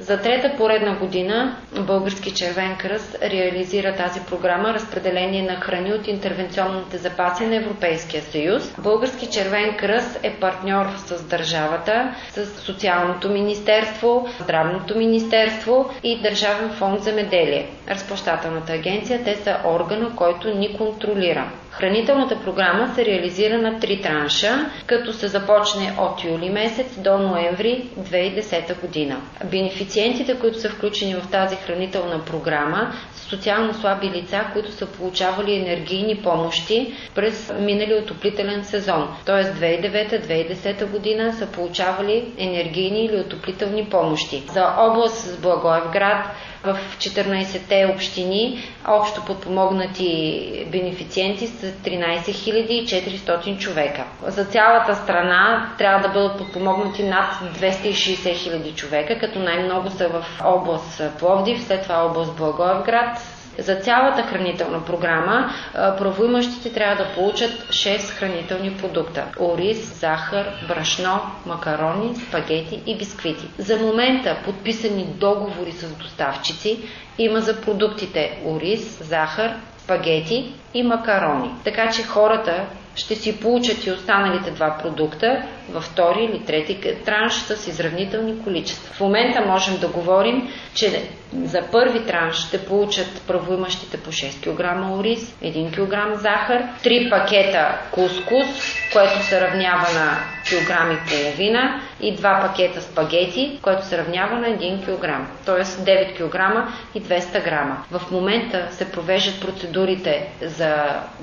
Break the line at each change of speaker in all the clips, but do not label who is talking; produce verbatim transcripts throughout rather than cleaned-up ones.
За трета поредна година Български червен кръст реализира тази програма разпределение на храни от интервенционните запаси на Европейския съюз. Български червен кръст е партньор с държавата, с Социалното министерство, Здравното министерство и Държавен фонд земеделие. Разплащателната агенция, те са органа, който ни контролира. Хранителната програма се реализира на три транша, като се започне от юли месец до ноември две хиляди и десета година. Бенефициентите, които са включени в тази хранителна програма, са социално слаби лица, които са получавали енергийни помощи през миналия отоплителен сезон. Т.е. две хиляди и девета - две хиляди и десета година са получавали енергийни или отоплителни помощи. За област с Благоевград в четиринайсетте общини общо подпомогнати бенефициенти са тринайсет хиляди и четиристотин човека. За цялата страна трябва да бъдат подпомогнати над двеста и шейсет хиляди човека, като най-много са в област Пловдив, след това област Благоевград. За цялата хранителна програма правоимащите трябва да получат шест хранителни продукта: ориз, захар, брашно, макарони, спагети и бисквити. За момента подписани договори с доставчици има за продуктите ориз, захар, спагети и макарони. Така че хората ще си получат и останалите два продукта във втори или трети транш с изравнителни количества. В момента можем да говорим, че за първи транш ще получат правоимащите по шест килограма ориз, един килограм захар, три пакета кускус, което се равнява на килограм и половина, и два пакета спагети, което се равнява на един килограм, т.е. девет килограма и двеста грама. В момента се провеждат процедурите за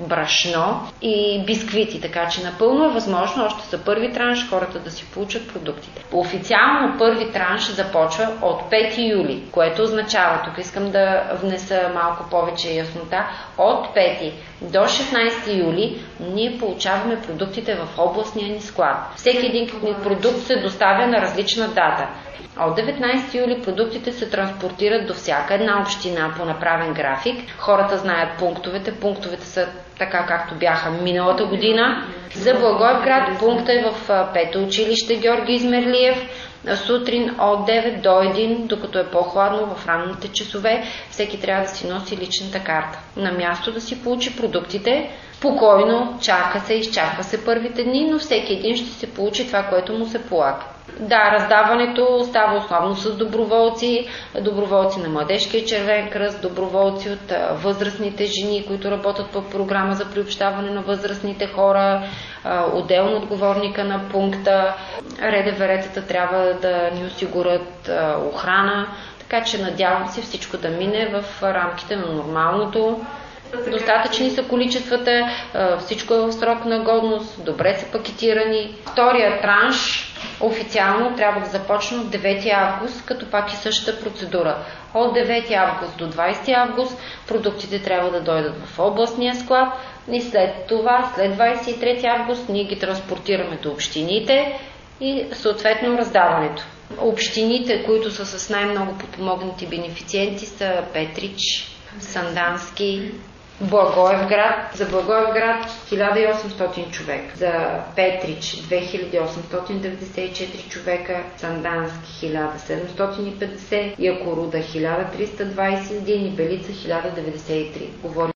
брашно и бисквити, така че напълно е възможно още за първи транш хората да си получат продуктите. Официално първи транш започва от пети юли, което означава, тук искам да внеса малко повече яснота, от пети до шестнайсети юли ние получаваме продуктите в областния ни склад. Всеки един продукт се доставя на различна дата. От деветнайсети юли продуктите се транспортират до всяка една община по направен график. Хората знаят пунктовете. Пунктовете са така, както бяха миналата година. За Благоевград пункта е в пето училище Георги Измерлиев. Сутрин от девет до един, докато е по-хладно в ранните часове, всеки трябва да си носи личната карта. На място да си получи продуктите. Спокойно, чака се, изчаква се първите дни, но всеки един ще се получи това, което му се полага. Да, раздаването става основно с доброволци, доброволци на Младежкия червен кръст, доброволци от възрастните жени, които работят по програма за приобщаване на възрастните хора, отделно отговорника на пункта. РДВР-тата трябва да ни осигурят охрана, така че надявам се всичко да мине в рамките на нормалното. Достатъчни са количествата, всичко е в срок на годност, добре са пакетирани. Втория транш официално трябва да започне от девети август, като пак и същата процедура. От девети август до двайсети август продуктите трябва да дойдат в областния склад и след това, след двайсет и трети август, ние ги транспортираме до общините и съответно раздаването. Общините, които са с най-много подпомогнати бенефициенти, са Петрич, Сандански, Благоевград. За Благоевград хиляда и осемстотин човека, за Петрич две хиляди осемстотин деветдесет и четири човека, Сандански хиляда седемстотин и петдесет, Якоруда хиляда триста двайсет и един и Белица хиляда деветдесет и три. Говорим